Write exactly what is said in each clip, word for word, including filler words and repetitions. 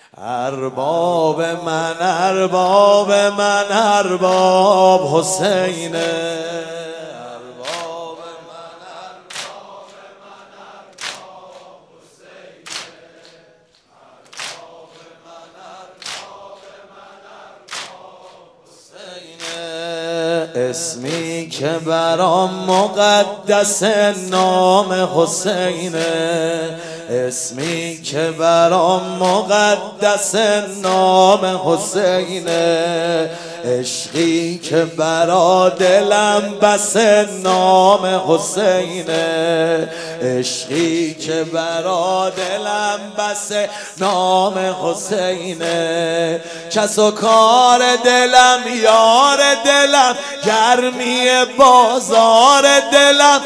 ارباب من ارباب من ارباب حسینه. ارباب من ارباب من ارباب حسینه. ارباب من ارباب من ارباب حسینه. اسمی که برام مقدس نام حسینه. اسمی که برام مقدس نام حسینه. عشقی که برا دلم بس نام حسینه. عشقی که برا دلم بس نام حسینه. کس و کار دلم یار دلم گرمی بازار دلم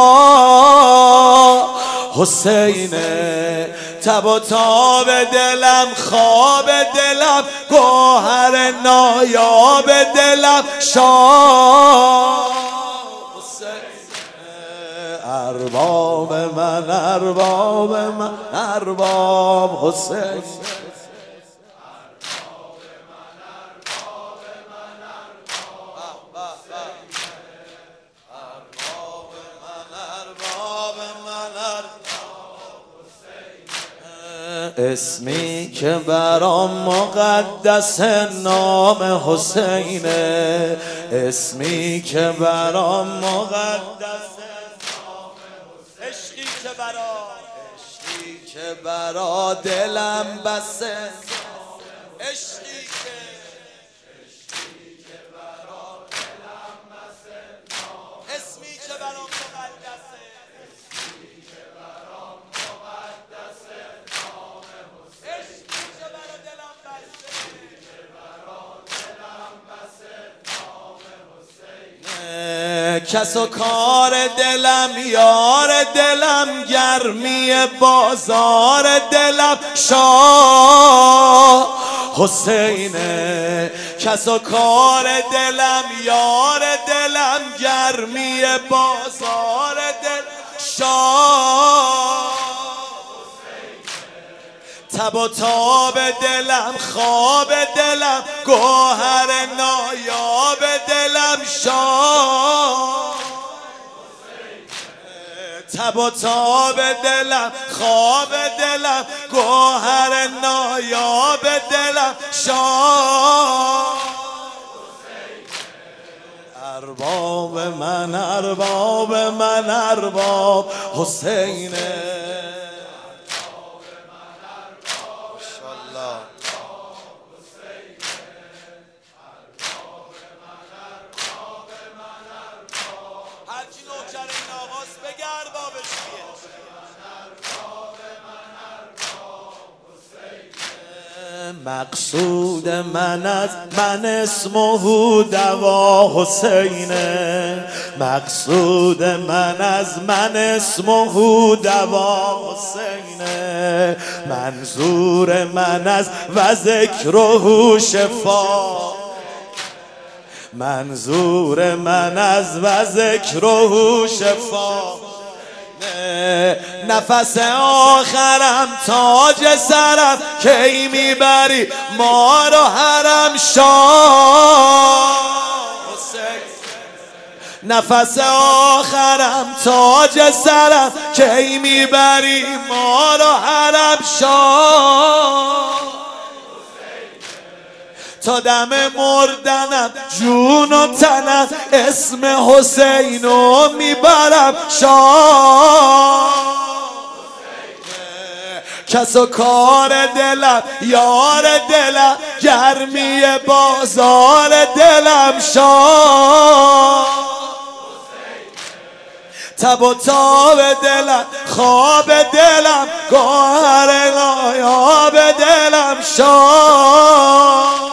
شاه حسینه. تب و تاب دلم خواب دلم گوهر نایاب دلم شاه حسینه. ارباب من ارباب من ارباب حسینه. اسمی که برام مقدس نام حسینه. اسمی که برام مقدس نام حسینه. عشقی که برا عشقی که برا دلم بسه. عشقی که عشقی که برا دلم بسه. اسمی که برام مقدسه. اسمی که برام مقدسه. کس و کار دلم یار دلم گرمی بازار دلم شاه حسینه. کس و کار دلم یار دلم گرمی بازار دل شاه. تب و تاب دلم خواب دلم گوهر نایاب دلم شاه. تب و تاب دلم خواب دلم گوهر نایاب دلم شاه. ارباب من ارباب من ارباب حسینه. مقصود من از من اسمه دوا حسینه. مقصود من از من اسمه دوا حسینه. منظور من از و ذکره شفا. منظور من از و ذکره شفا. نفس آخرم تاج سرم کی میبری ما رو حرم شاه. نفس آخرم تاج سرم کی میبری ما رو حرم شاه. تا دم مردنم جون و تنم اسم حسینو میبرم شاه. کس و کار دلم یار دلم گرمی بازار دلم شاه. تب و تاب دلم خواب دلم گوهر نایاب دلم شاه.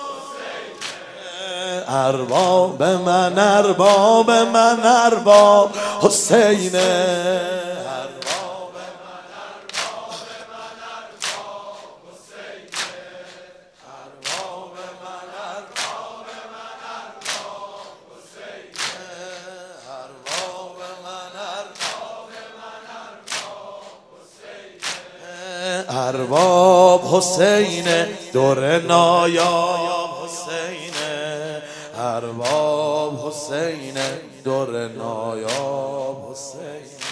ارباب من ارباب من ارباب حسینه. ارباب من ارباب من ارباب حسینه. ارباب من ارباب من ارباب حسینه. ارباب من ارباب من ارباب حسینه. ارباب حسین دور نایاب حسین ارباب حسین دور نایاب حسین